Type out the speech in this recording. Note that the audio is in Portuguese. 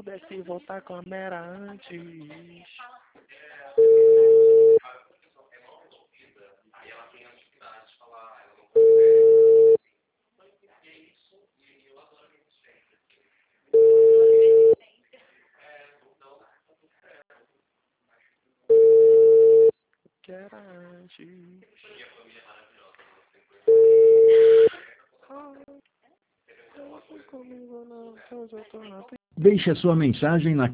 pudesse voltar como era antes. Que era antes. Comigo não, eu tô na Deixe a sua mensagem na